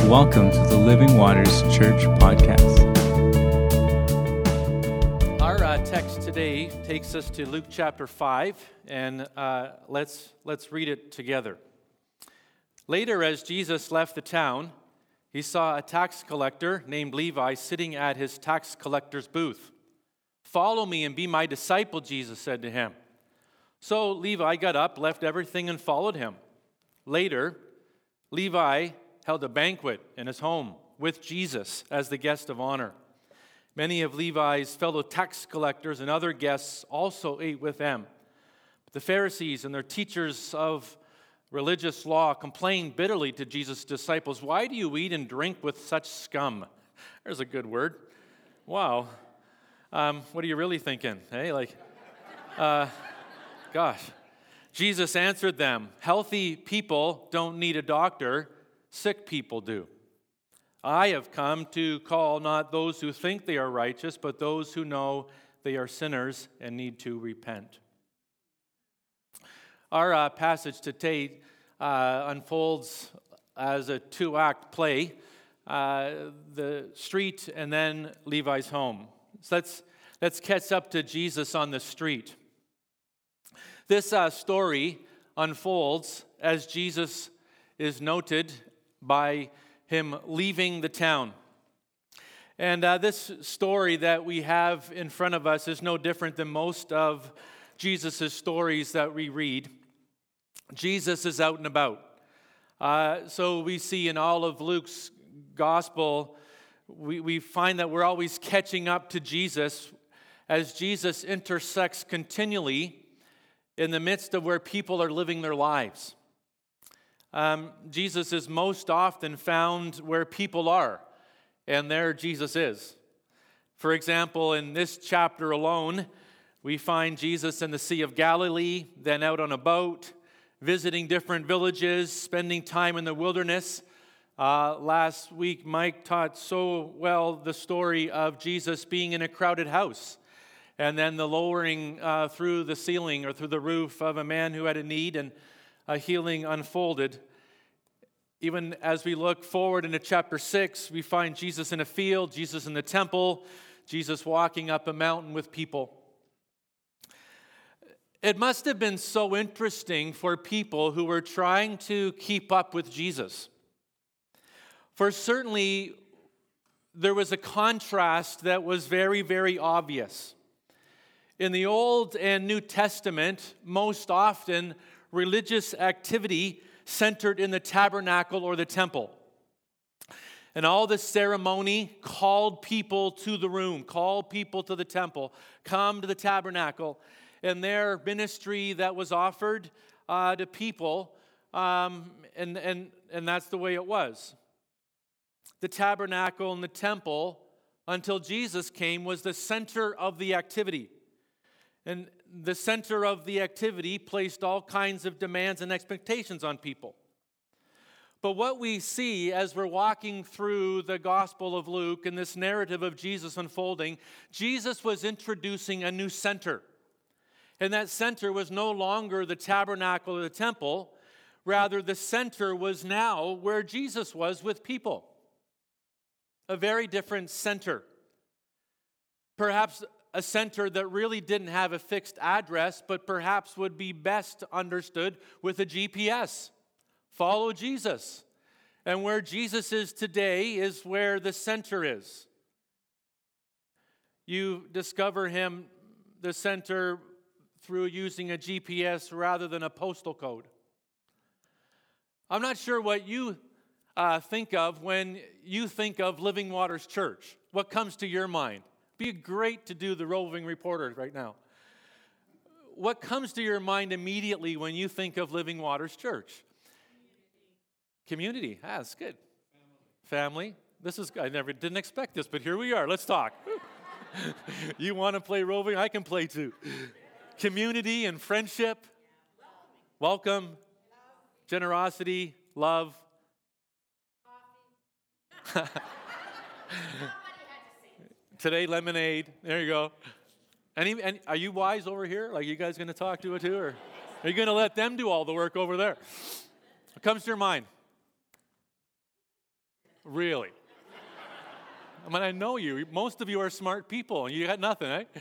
Welcome to the Living Waters Church podcast. Our text today takes us to Luke chapter 5, and let's read it together. Later, as Jesus left the town, he saw a tax collector named Levi sitting at his tax collector's booth. "Follow me and be my disciple," Jesus said to him. So Levi got up, left everything, and followed him. Later, Levi held a banquet in his home with Jesus as the guest of honor. Many of Levi's fellow tax collectors and other guests also ate with them. But the Pharisees and their teachers of religious law complained bitterly to Jesus' disciples, "Why do you eat and drink with such scum?" There's a good word. Wow. What are you really thinking? Hey, gosh. Jesus answered them, "Healthy people don't need a doctor, sick people do. I have come to call not those who think they are righteous, but those who know they are sinners and need to repent." Our passage today unfolds as a two-act play, the street and then Levi's home. So let's catch up to Jesus on the street. This story unfolds as Jesus is noted by him leaving the town. And this story that we have in front of us is no different than most of Jesus' stories that we read. Jesus is out and about. So we see in all of Luke's gospel, we find that we're always catching up to Jesus as Jesus intersects continually in the midst of where people are living their lives. Jesus is most often found where people are, and there Jesus is. For example, in this chapter alone, we find Jesus in the Sea of Galilee, then out on a boat, visiting different villages, spending time in the wilderness. Last week, Mike taught so well the story of Jesus being in a crowded house, and then the lowering through the ceiling or through the roof of a man who had a need, and a healing unfolded. Even as we look forward into chapter 6, we find Jesus in a field, Jesus in the temple, Jesus walking up a mountain with people. It must have been so interesting for people who were trying to keep up with Jesus. For certainly, there was a contrast that was very, very obvious. In the Old and New Testament, most often, religious activity centered in the tabernacle or the temple. And all the ceremony called people to the room, called people to the temple, come to the tabernacle. And their ministry that was offered to people, and that's the way it was. The tabernacle and the temple, until Jesus came, was the center of the activity. And the center of the activity placed all kinds of demands and expectations on people. But what we see as we're walking through the Gospel of Luke and this narrative of Jesus unfolding, Jesus was introducing a new center. And that center was no longer the tabernacle or the temple. Rather, the center was now where Jesus was with people. A very different center. Perhaps a center that really didn't have a fixed address, but perhaps would be best understood with a GPS. Follow Jesus. And where Jesus is today is where the center is. You discover him, the center, through using a GPS rather than a postal code. I'm not sure what you think of when you think of Living Waters Church. What comes to your mind? Be great to do the roving reporter right now. What comes to your mind immediately when you think of Living Waters Church? Community. That's good. Family. I didn't expect this, but here we are. Let's talk. You want to play roving? I can play too. Community and friendship. Welcome. Generosity. Love. Today, lemonade. There you go. And are you wise over here? Like, you guys going to talk to it too? Or are you going to let them do all the work over there? What comes to your mind? Really? I mean, I know you. Most of you are smart people, and you got nothing, eh?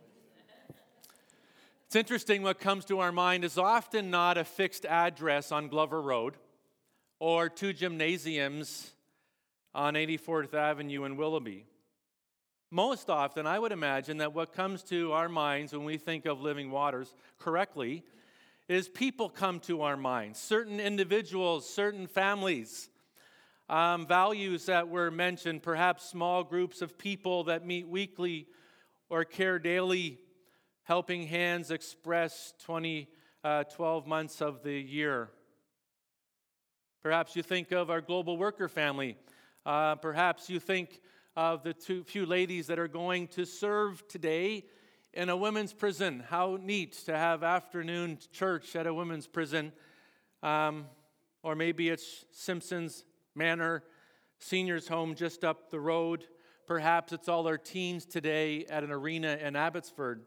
It's interesting, what comes to our mind is often not a fixed address on Glover Road or two gymnasiums on 84th Avenue in Willoughby. Most often, I would imagine that what comes to our minds when we think of Living Waters correctly is people come to our minds, certain individuals, certain families, values that were mentioned, perhaps small groups of people that meet weekly or care daily. Helping Hands Express 12 months of the year. Perhaps you think of our global worker family. Perhaps you think of the few ladies that are going to serve today in a women's prison. How neat to have afternoon church at a women's prison. Or maybe it's Simpsons Manor Seniors Home just up the road. Perhaps it's all our teens today at an arena in Abbotsford.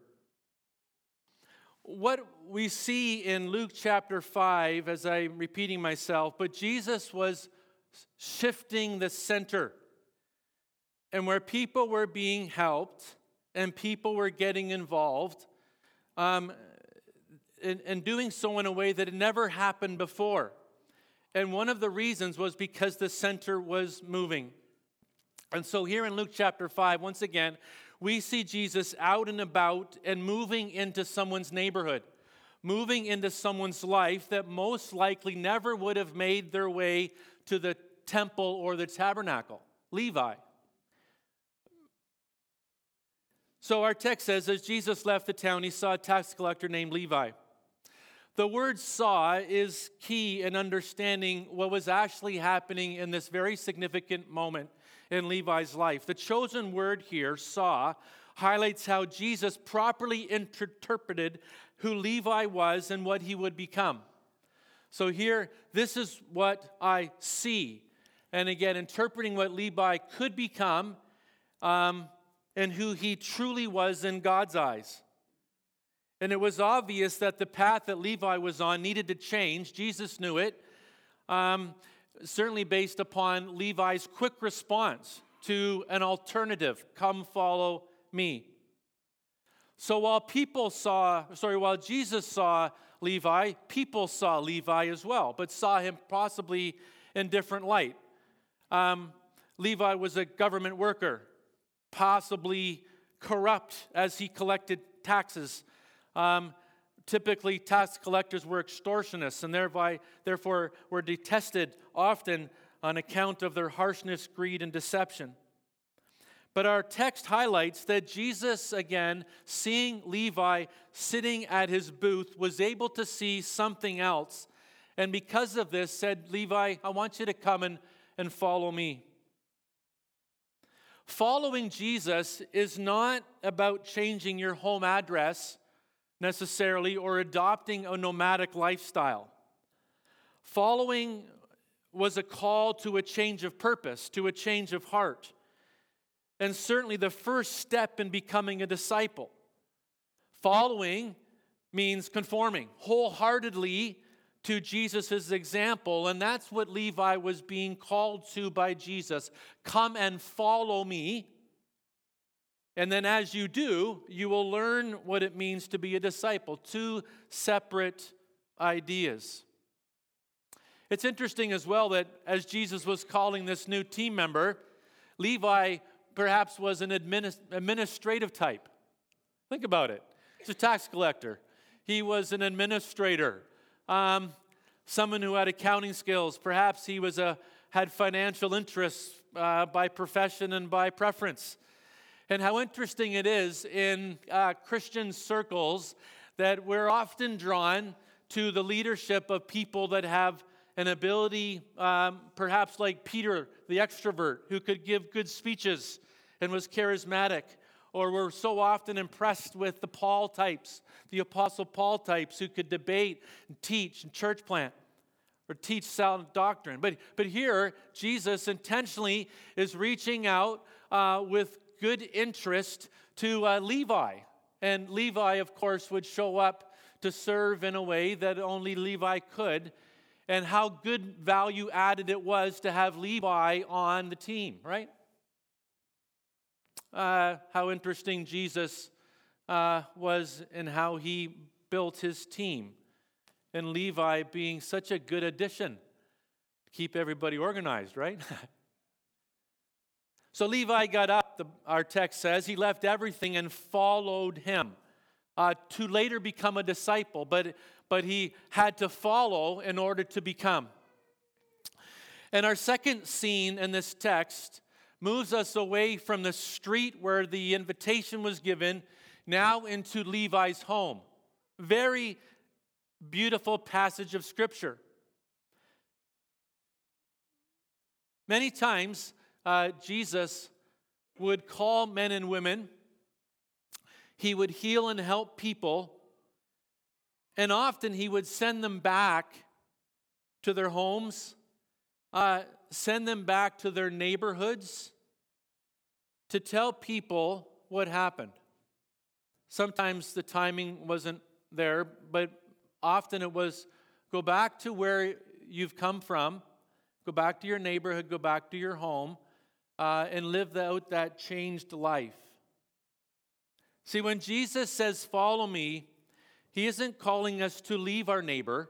What we see in Luke chapter 5, as I'm repeating myself, but Jesus was shifting the center. And where people were being helped and people were getting involved, and doing so in a way that had never happened before. And one of the reasons was because the center was moving. And so here in Luke chapter 5, once again, we see Jesus out and about and moving into someone's neighborhood, moving into someone's life that most likely never would have made their way to the temple or the tabernacle. Levi. So our text says, as Jesus left the town, he saw a tax collector named Levi. The word saw is key in understanding what was actually happening in this very significant moment in Levi's life. The chosen word here, saw, highlights how Jesus properly interpreted who Levi was and what he would become. So here, this is what I see. And again, interpreting what Levi could become and who he truly was in God's eyes. And it was obvious that the path that Levi was on needed to change. Jesus knew it. Certainly based upon Levi's quick response to an alternative, come follow me. So while Jesus saw Levi, people saw Levi as well, but saw him possibly in different light. Levi was a government worker, possibly corrupt as he collected taxes. Typically, tax collectors were extortionists and therefore were detested often on account of their harshness, greed, and deception. But our text highlights that Jesus, again, seeing Levi sitting at his booth, was able to see something else. And because of this, said, Levi, I want you to come and follow me. Following Jesus is not about changing your home address necessarily, or adopting a nomadic lifestyle. Following was a call to a change of purpose, to a change of heart, and certainly the first step in becoming a disciple. Following means conforming wholeheartedly to Jesus' example, and that's what Levi was being called to by Jesus. Come and follow me. And then as you do, you will learn what it means to be a disciple. Two separate ideas. It's interesting as well that as Jesus was calling this new team member, Levi perhaps was an administrative type. Think about it. He's a tax collector. He was an administrator. Someone who had accounting skills. Perhaps he had financial interests by profession and by preference. And how interesting it is in Christian circles that we're often drawn to the leadership of people that have an ability, perhaps like Peter, the extrovert, who could give good speeches and was charismatic. Or we're so often impressed with the Paul types, the Apostle Paul types, who could debate and teach and church plant or teach sound doctrine. But here, Jesus intentionally is reaching out with good interest to Levi. And Levi, of course, would show up to serve in a way that only Levi could. and how good value added it was to have Levi on the team, right? How interesting Jesus was in how he built his team. And Levi being such a good addition to keep everybody organized, right? So Levi got up, our text says. He left everything and followed him to later become a disciple. But he had to follow in order to become. And our second scene in this text moves us away from the street where the invitation was given, now into Levi's home. Very beautiful passage of Scripture. Many times, Jesus would call men and women. He would heal and help people. And often he would send them back to their homes, send them back to their neighborhoods to tell people what happened. Sometimes the timing wasn't there, but often it was go back to where you've come from, go back to your neighborhood, go back to your home, and live out that changed life. See, when Jesus says, "Follow me," he isn't calling us to leave our neighbor.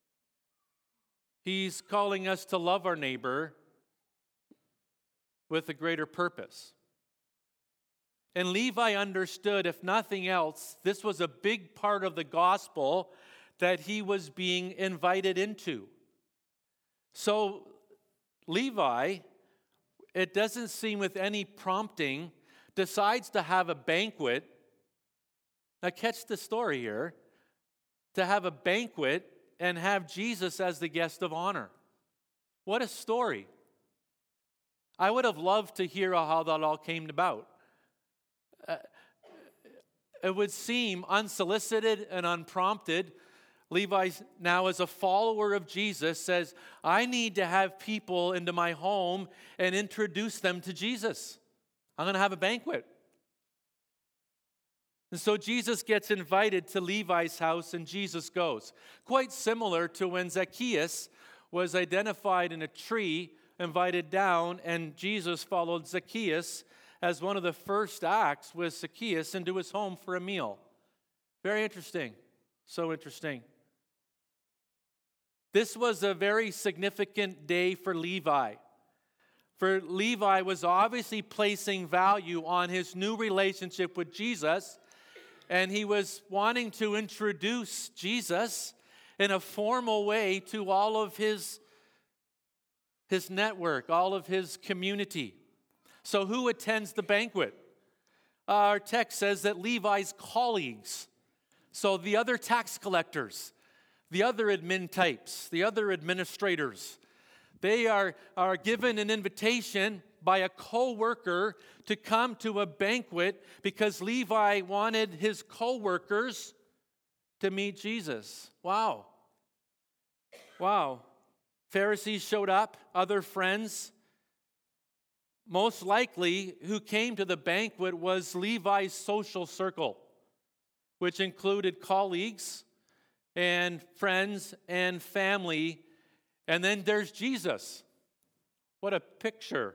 He's calling us to love our neighbor with a greater purpose. And Levi understood, if nothing else, this was a big part of the gospel that he was being invited into. So Levi, it doesn't seem with any prompting, decides to have a banquet. Now catch the story here. To have a banquet and have Jesus as the guest of honor. What a story. I would have loved to hear how that all came about. It would seem unsolicited and unprompted. Levi, now as a follower of Jesus, says, I need to have people into my home and introduce them to Jesus. I'm going to have a banquet. And so Jesus gets invited to Levi's house and Jesus goes. Quite similar to when Zacchaeus was identified in a tree, invited down, and Jesus followed Zacchaeus as one of the first acts with Zacchaeus into his home for a meal. Very interesting. So interesting. This was a very significant day for Levi. For Levi was obviously placing value on his new relationship with Jesus, and he was wanting to introduce Jesus in a formal way to all of his network, all of his community. So who attends the banquet? Our text says that Levi's colleagues, so the other tax collectors, the other admin types, the other administrators, they are given an invitation by a co-worker to come to a banquet because Levi wanted his co-workers to meet Jesus. Wow. Pharisees showed up, other friends. Most likely, who came to the banquet was Levi's social circle, which included colleagues and friends and family. And then there's Jesus. What a picture.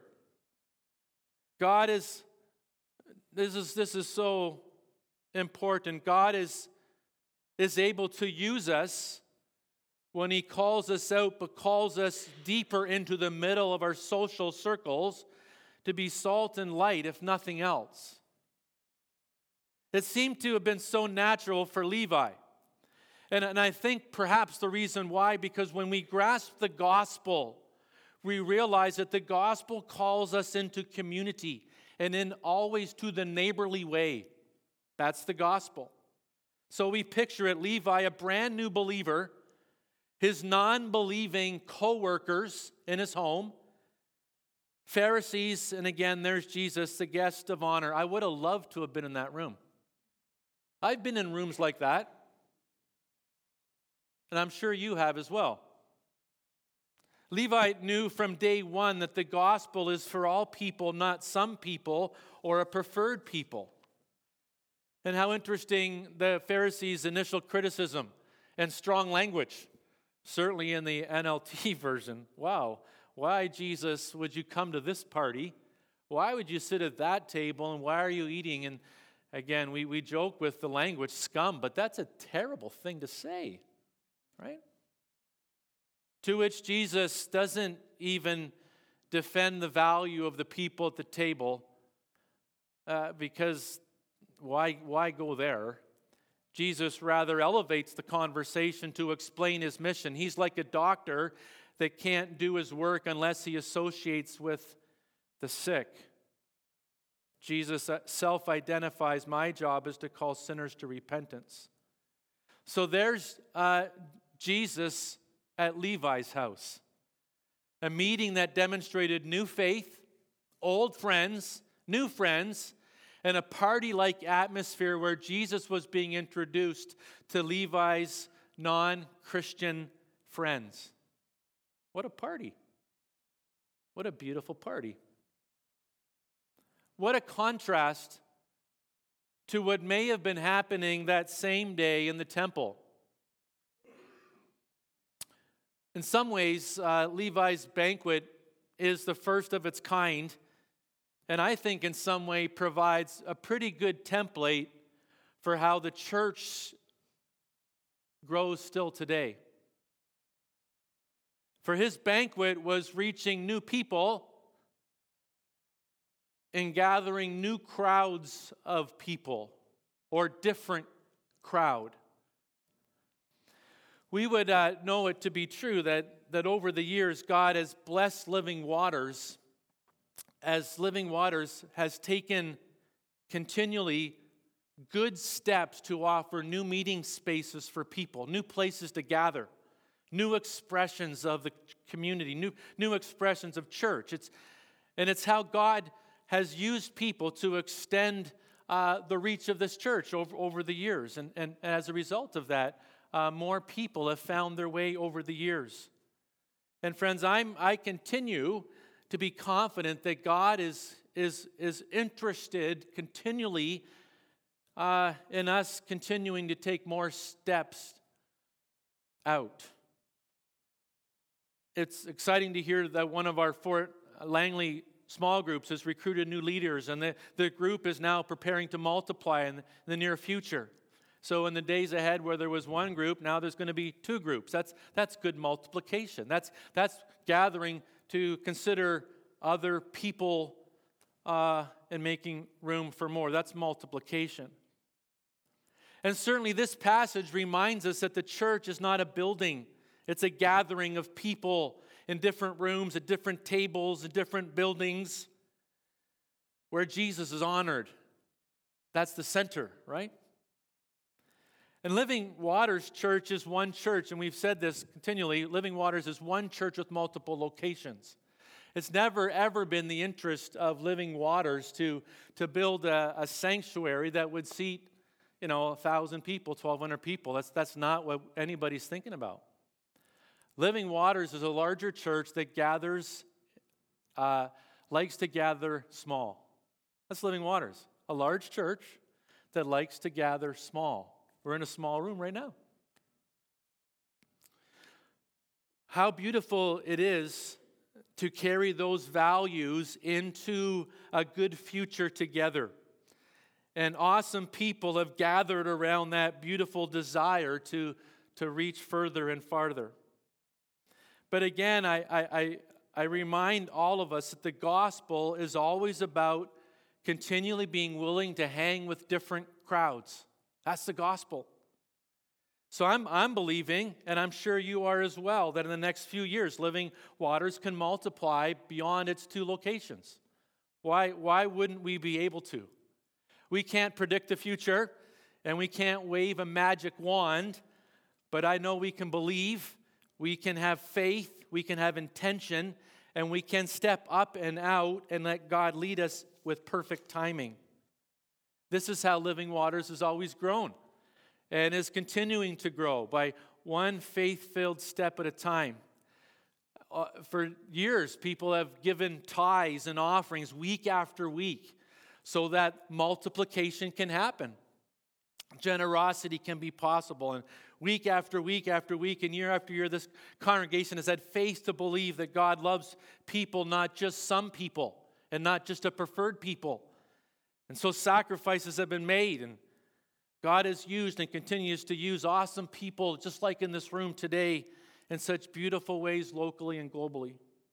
This is so important. God is able to use us when he calls us out, but calls us deeper into the middle of our social circles to be salt and light, if nothing else. It seemed to have been so natural for Levi. And I think perhaps the reason why, because when we grasp the gospel, we realize that the gospel calls us into community and in always to the neighborly way. That's the gospel. So we picture it, Levi, a brand new believer, his non-believing co-workers in his home, Pharisees, and again, there's Jesus, the guest of honor. I would have loved to have been in that room. I've been in rooms like that, and I'm sure you have as well. Levi knew from day one that the gospel is for all people, not some people or a preferred people. And how interesting the Pharisees' initial criticism and strong language. Certainly in the NLT version, wow, why, Jesus, would you come to this party? Why would you sit at that table, and why are you eating? And again, we joke with the language scum, but that's a terrible thing to say, right? To which Jesus doesn't even defend the value of the people at the table, because why go there? Jesus rather elevates the conversation to explain his mission. He's like a doctor that can't do his work unless he associates with the sick. Jesus self-identifies, my job is to call sinners to repentance. So there's Jesus at Levi's house. A meeting that demonstrated new faith, old friends, new friends, and a party-like atmosphere where Jesus was being introduced to Levi's non-Christian friends. What a party. What a beautiful party. What a contrast to what may have been happening that same day in the temple. In some ways, Levi's banquet is the first of its kind, and I think in some way provides a pretty good template for how the church grows still today. For his banquet was reaching new people and gathering new crowds of people, or different crowd. We would know it to be true that over the years God has blessed Living Waters, as Living Waters has taken continually good steps to offer new meeting spaces for people, new places to gather, new expressions of the community, new expressions of church. It's how God has used people to extend the reach of this church over the years. And as a result of that, more people have found their way over the years. And friends, I continue to be confident that God is interested continually in us continuing to take more steps out. It's exciting to hear that one of our Fort Langley small groups has recruited new leaders, and the group is now preparing to multiply in the near future. So in the days ahead where there was one group, now there's going to be two groups. That's good multiplication. That's gathering to consider other people and making room for more. That's multiplication. And certainly this passage reminds us that the church is not a building. It's a gathering of people in different rooms, at different tables, in different buildings, where Jesus is honored. That's the center, right? And Living Waters Church is one church, and we've said this continually. Living Waters is one church with multiple locations. It's never, ever been the interest of Living Waters to build a sanctuary that would seat, 1,000 people, 1,200 people. That's not what anybody's thinking about. Living Waters is a larger church that likes to gather small. That's Living Waters, a large church that likes to gather small. We're in a small room right now. How beautiful it is to carry those values into a good future together. And awesome people have gathered around that beautiful desire to reach further and farther. But again, I remind all of us that the gospel is always about continually being willing to hang with different crowds. That's the gospel. So I'm believing, and I'm sure you are as well, that in the next few years, Living Waters can multiply beyond its two locations. Why wouldn't we be able to? We can't predict the future, and we can't wave a magic wand, but I know we can believe, we can have faith, we can have intention, and we can step up and out and let God lead us with perfect timing. This is how Living Waters has always grown and is continuing to grow by one faith-filled step at a time. For years, people have given tithes and offerings week after week so that multiplication can happen. Generosity can be possible. And week after week after week and year after year, this congregation has had faith to believe that God loves people, not just some people, and not just a preferred people. And so sacrifices have been made, and God has used and continues to use awesome people, just like in this room today, in such beautiful ways locally and globally.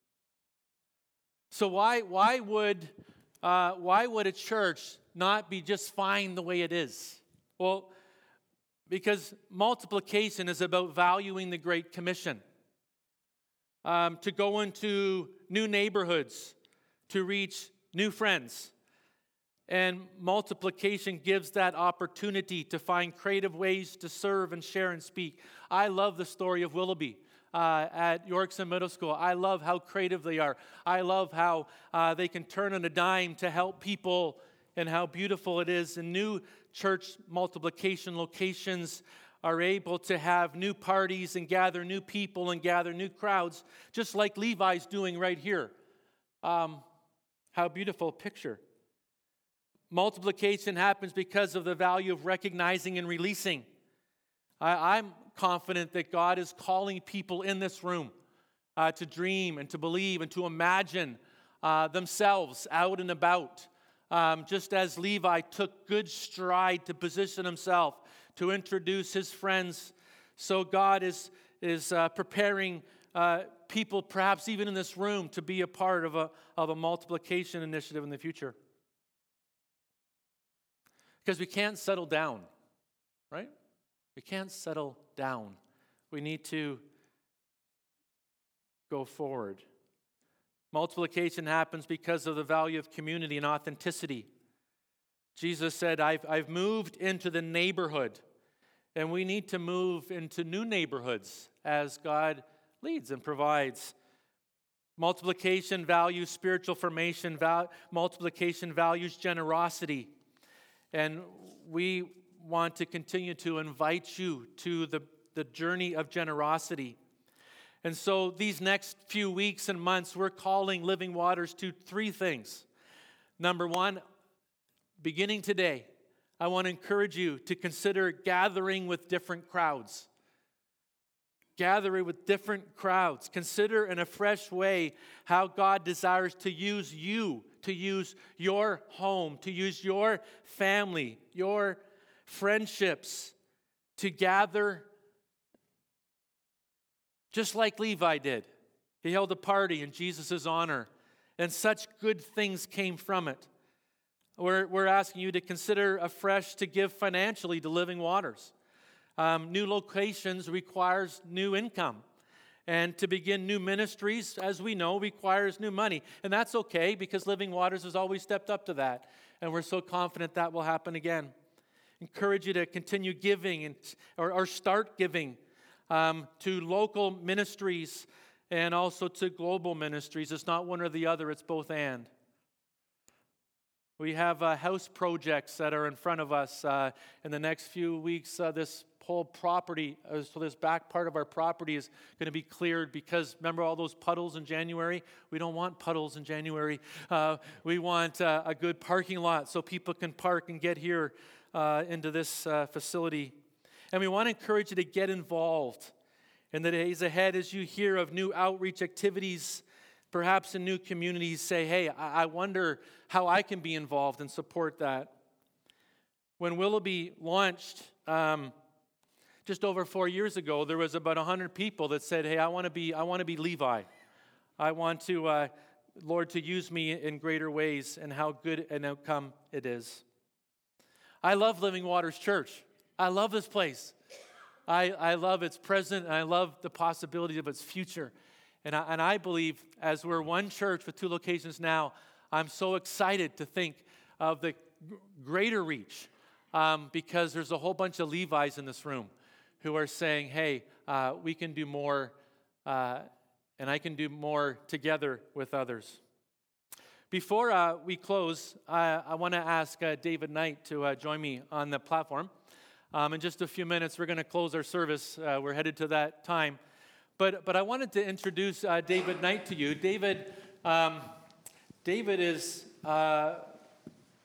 So why would a church not be just fine the way it is? Well, because multiplication is about valuing the Great Commission. To go into new neighborhoods, to reach new friends. And multiplication gives that opportunity to find creative ways to serve and share and speak. I love the story of Willoughby at Yorkson Middle School. I love how creative they are. I love how they can turn on a dime to help people, and how beautiful it is. And new church multiplication locations are able to have new parties and gather new people and gather new crowds, just like Levi's doing right here. How beautiful a picture. Multiplication happens because of the value of recognizing and releasing. I'm confident that God is calling people in this room to dream and to believe and to imagine themselves out and about. Just as Levi took good stride to position himself, to introduce his friends, so God is preparing people, perhaps even in this room, to be a part of a multiplication initiative in the future. Because we can't settle down, right? We can't settle down. We need to go forward. Multiplication happens because of the value of community and authenticity. Jesus said, I've moved into the neighborhood, and we need to move into new neighborhoods as God leads and provides. Multiplication values spiritual formation. Multiplication values generosity. And we want to continue to invite you to the journey of generosity. And so these next few weeks and months, we're calling Living Waters to 3 things. Number 1, beginning today, I want to encourage you to consider gathering with different crowds. Gathering with different crowds. Consider in a fresh way how God desires to use you, to use your home, to use your family, your friendships, to gather just like Levi did. He held a party in Jesus' honor, and such good things came from it. We're asking you to consider afresh to give financially to Living Waters. New locations requires new income. And to begin new ministries, as we know, requires new money. And that's okay, because Living Waters has always stepped up to that. And we're so confident that will happen again. Encourage you to continue giving or start giving to local ministries and also to global ministries. It's not one or the other, it's both and. We have house projects that are in front of us in the next few weeks. This whole property, so this back part of our property is going to be cleared, because remember all those puddles in January? We don't want puddles in January. We want a good parking lot so people can park and get here into this facility. And we want to encourage you to get involved in the days ahead as you hear of new outreach activities, perhaps in new communities. Say, hey, I wonder how I can be involved and support that. When Willoughby launched just over 4 years ago, there was about 100 people that said, hey, I want to be Levi. I want to, Lord, to use me in greater ways, and how good an outcome it is. I love Living Waters Church. I love this place. I love its present, and I love the possibility of its future. And I believe, as we're one church with 2 locations now, I'm so excited to think of the greater reach, because there's a whole bunch of Levi's in this room who are saying, hey, we can do more, and I can do more together with others. Before we close, I want to ask David Knight to join me on the platform. In just a few minutes, we're going to close our service. We're headed to that time. But I wanted to introduce David Knight to you. David is our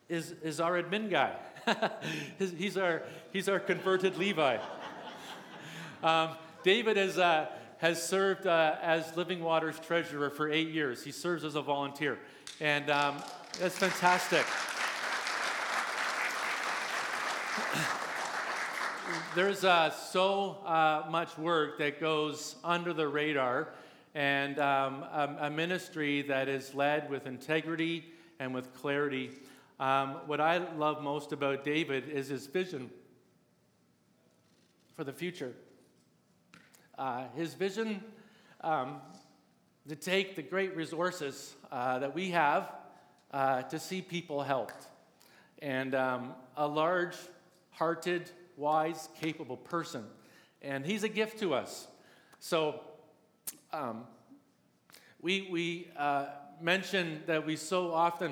admin guy. he's our converted Levi. David has served as Living Waters treasurer for 8 years. He serves as a volunteer, and that's fantastic. There's so much work that goes under the radar, and a ministry that is led with integrity and with clarity. What I love most about David is his vision for the future. His vision to take the great resources that we have to see people helped. And a large-hearted, wise, capable person. And he's a gift to us. So we mentioned that we so often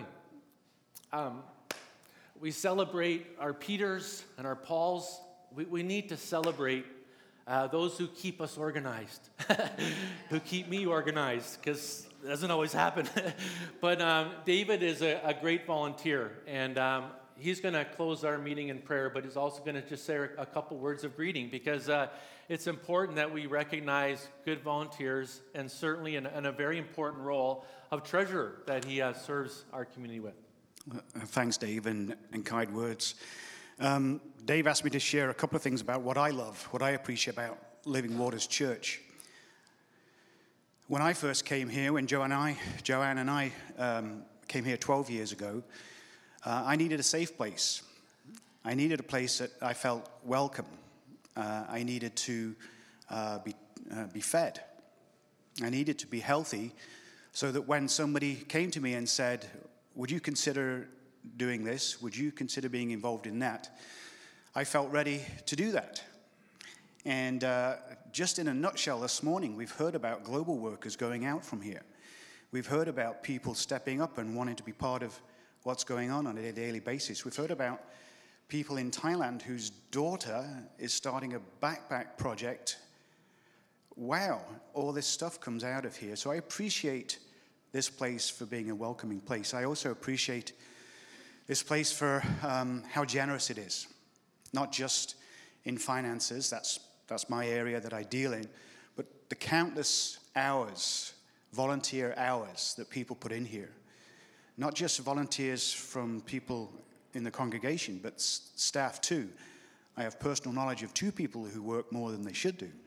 we celebrate our Peters and our Pauls. We need to celebrate those who keep us organized, who keep me organized, because it doesn't always happen. But David is a great volunteer, and he's going to close our meeting in prayer, but he's also going to just say a couple words of greeting, because it's important that we recognize good volunteers, and certainly in a very important role of treasurer that he serves our community with. Thanks, Dave, and kind words. Dave asked me to share a couple of things about what I love, what I appreciate about Living Waters Church. When I first came here, when Joanne and I came here 12 years ago, I needed a safe place. I needed a place that I felt welcome. I needed to be fed. I needed to be healthy, so that when somebody came to me and said, "Would you consider doing this? Would you consider being involved in that?" I felt ready to do that. And just in a nutshell, this morning, we've heard about global workers going out from here. We've heard about people stepping up and wanting to be part of what's going on a daily basis. We've heard about people in Thailand whose daughter is starting a backpack project. Wow, all this stuff comes out of here. So I appreciate this place for being a welcoming place. I also appreciate this place for how generous it is, not just in finances, that's my area that I deal in, but the countless hours, volunteer hours that people put in here. Not just volunteers from people in the congregation, but staff too. I have personal knowledge of 2 people who work more than they should do.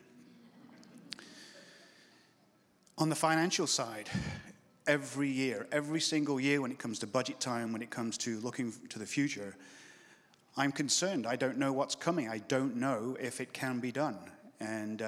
On the financial side, every single year when it comes to budget time, when it comes to looking to the future, I'm concerned. I don't know what's coming. I don't know if it can be done. And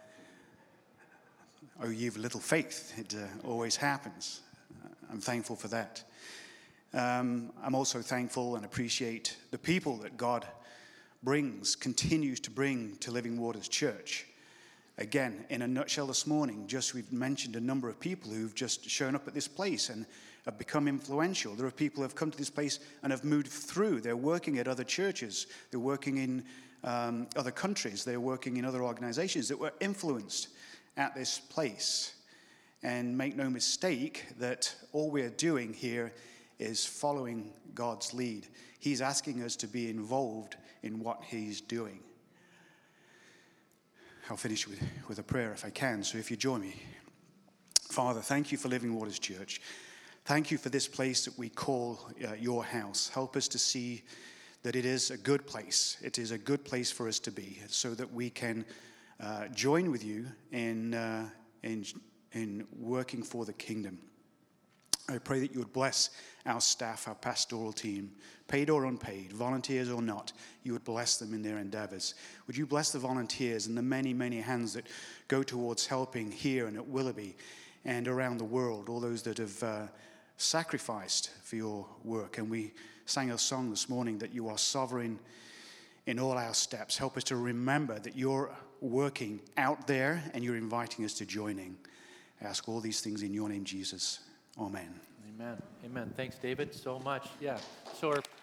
you have little faith. It always happens. I'm thankful for that. I'm also thankful and appreciate the people that God continues to bring to Living Waters Church. Again, in a nutshell this morning, we've mentioned a number of people who've just shown up at this place and have become influential. There are people who have come to this place and have moved through. They're working at other churches. They're working in other countries. They're working in other organizations that were influenced at this place. And make no mistake that all we're doing here is following God's lead. He's asking us to be involved in what he's doing. I'll finish with a prayer if I can, so if you join me. Father, thank you for Living Waters Church. Thank you for this place that we call your house. Help us to see that it is a good place. It is a good place for us to be, so that we can join with you in working for the kingdom. I pray that you would bless our staff, our pastoral team, paid or unpaid, volunteers or not. You would bless them in their endeavors. Would you bless the volunteers and the many, many hands that go towards helping here and at Willoughby and around the world, all those that have sacrificed for your work. And we sang a song this morning that you are sovereign in all our steps. Help us to remember that you're working out there and you're inviting us to join in. I ask all these things in your name, Jesus. Amen. Amen. Amen. Thanks, David, so much. Yeah. So